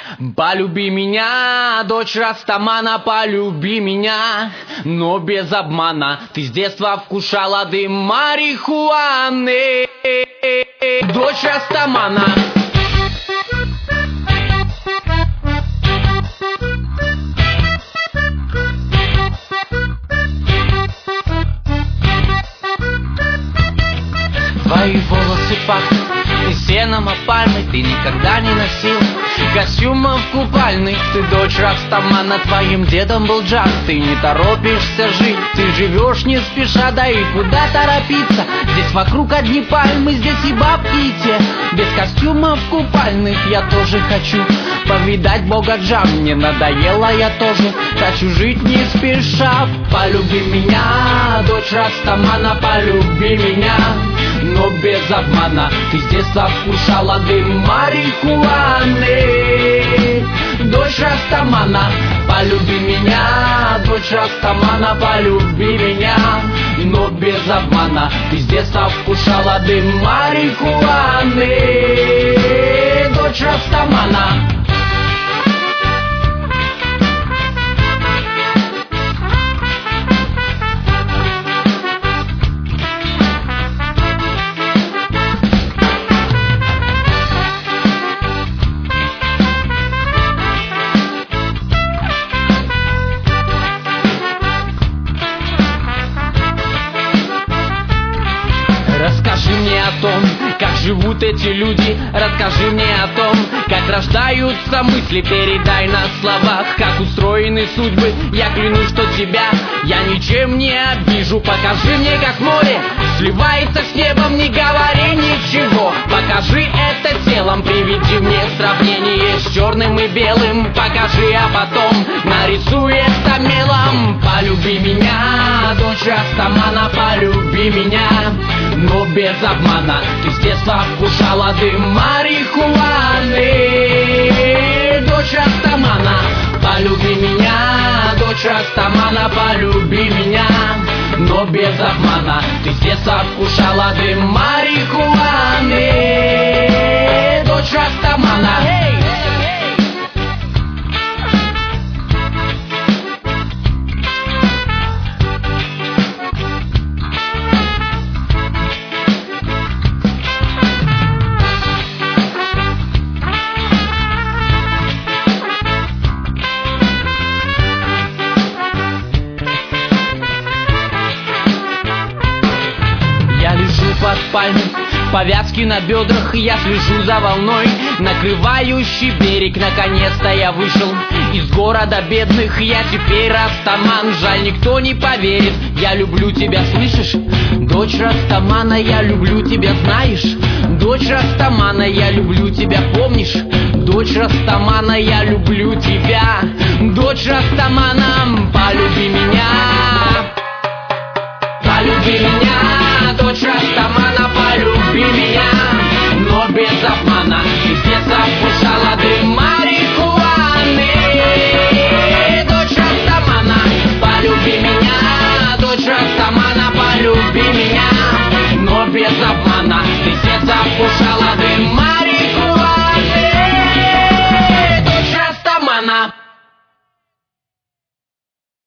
Полюби меня, дочь Растамана, полюби меня, но без обмана. Ты с детства вкушала дым марихуаны, дочь Растамана. Твои волосы пахнут и сеном опальной. Ты никогда не носил костюмов купальных. Ты дочь Растамана, твоим дедом был джаз. Ты не торопишься жить, ты живешь не спеша. Да и куда торопиться? Здесь вокруг одни пальмы, здесь и бабки, и те. Без костюмов купальных я тоже хочу повидать бога Джа. Мне надоело, я тоже хочу жить не спеша. Полюби меня, дочь Растамана, полюби меня, но без обмана. Ты с детства вкушала дым марихуаны, дочь Растамана. Полюби меня, дочь Растамана, полюби меня, но без обмана. Ты с детства вкушала дым марихуаны, дочь Растамана. Расскажи мне о том, как живут эти люди. Расскажи мне о том, как рождаются мысли. Передай на словах, как устроены судьбы. Я клянусь, что тебя я ничем не обижу. Покажи мне, как море сливается с небом. Не говори ничего, покажи это телом. Приведи мне сравнение с черным и белым. Покажи, а потом нарисуй это мелом. Полюби меня, дочь Растамана, полюби меня, но без обмана. Ты с детства вкушала дым марихуаны, дочь Растамана. Полюби меня, дочь Растамана, полюби меня, но без обмана. Ты с детства вкушала дым марихуаны, дочь Растамана. Под пальмой, повязки на бедрах, я слежу за волной, накрывающий берег. Наконец-то я вышел из города бедных. Я теперь Растаман, жаль, никто не поверит. Я люблю тебя, слышишь? Дочь Растамана, я люблю тебя, знаешь? Дочь Растамана, я люблю тебя, помнишь? Дочь Растамана, я люблю тебя. Дочь Растамана, полюби меня. Полюби меня, дочь Растамана, полюби меня, но без обмана. Ты с детства вкушала дым марихуаны, дочь Растамана. Полюби меня, дочь Растамана, полюби меня, но без обмана. Ты с детства вкушала